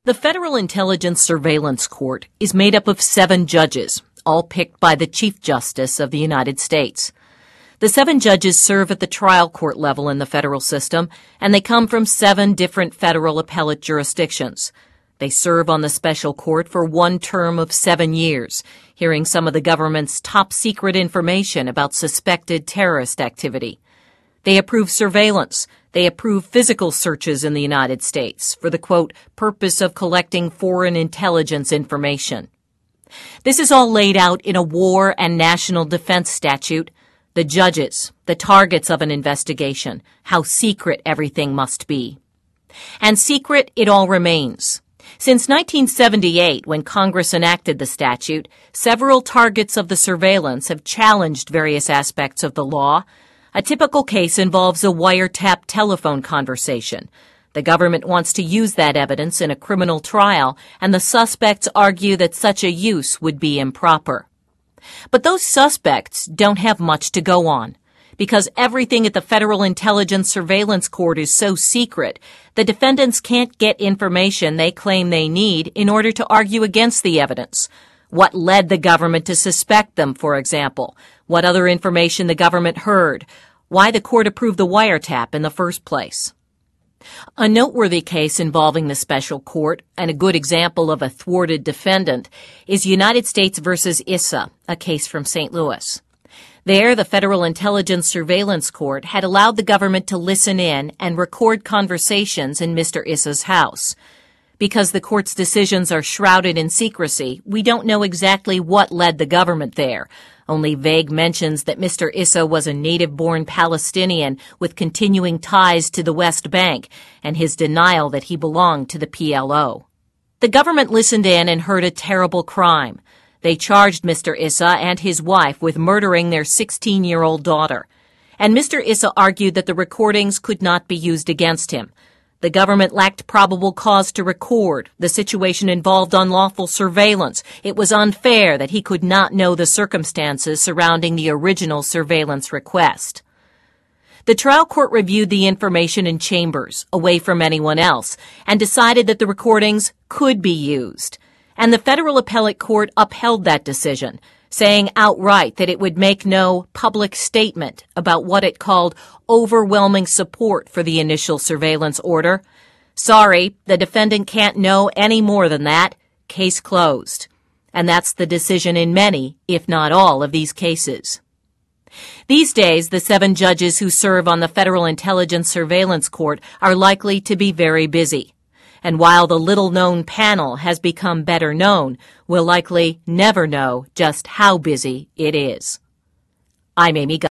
The Federal Intelligence Surveillance Court is made up of 7 judges, all picked by the Chief Justice of the United States. The 7 judges serve at the trial court level in the federal system, and they come from 7 different federal appellate jurisdictions. They serve on the special court for one term of 7 years, hearing some of the government's top-secret information about suspected terrorist activity. They approve surveillance. They approve physical searches in the United States for the, quote, purpose of collecting foreign intelligence information. This is all laid out in a war and national defense statute. The judges, the targets of an investigation, how secret everything must be. And secret it all remains. Since 1978, when Congress enacted the statute, several targets of the surveillance have challenged various aspects of the law. A typical case involves a wiretap telephone conversation. The government wants to use that evidence in a criminal trial, and the suspects argue that such a use would be improper. But those suspects don't have much to go on. Because everything at the Federal Intelligence Surveillance Court is so secret, the defendants can't get information they claim they need in order to argue against the evidence. What led the government to suspect them, for example? What other information the government heard? Why the court approved the wiretap in the first place? A noteworthy case involving the special court, and a good example of a thwarted defendant, is United States v. Issa, a case from St. Louis. There, the Federal Intelligence Surveillance Court had allowed the government to listen in and record conversations in Mr. Issa's house. Because the court's decisions are shrouded in secrecy, we don't know exactly what led the government there. Only vague mentions that Mr. Issa was a native-born Palestinian with continuing ties to the West Bank, and his denial that he belonged to the PLO. The government listened in and heard a terrible crime. They charged Mr. Issa and his wife with murdering their 16-year-old daughter. And Mr. Issa argued that the recordings could not be used against him. The government lacked probable cause to record. The situation involved unlawful surveillance. It was unfair that he could not know the circumstances surrounding the original surveillance request. The trial court reviewed the information in chambers, away from anyone else, and decided that the recordings could be used. And the federal appellate court upheld that decision, saying outright that it would make no public statement about what it called overwhelming support for the initial surveillance order. Sorry, the defendant can't know any more than that. Case closed. And that's the decision in many, if not all, of these cases. These days, the 7 judges who serve on the Federal Intelligence Surveillance Court are likely to be very busy. And while the little-known panel has become better known, we'll likely never know just how busy it is. I'm Amy Gunn.